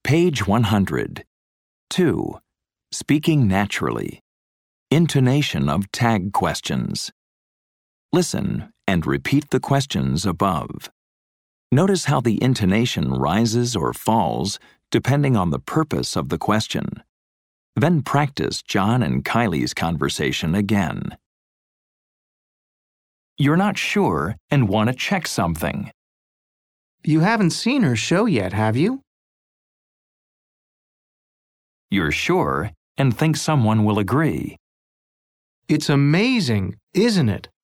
Page 100. 2. Speaking naturally. Intonation of tag questions. Listen and repeat the questions above. Notice how the intonation rises or falls depending on the purpose of the question. Then practice John and Kylie's conversation again. You're not sure and want to check something. You haven't seen her show yet, have you? You're sure and think someone will agree. It's amazing, isn't it?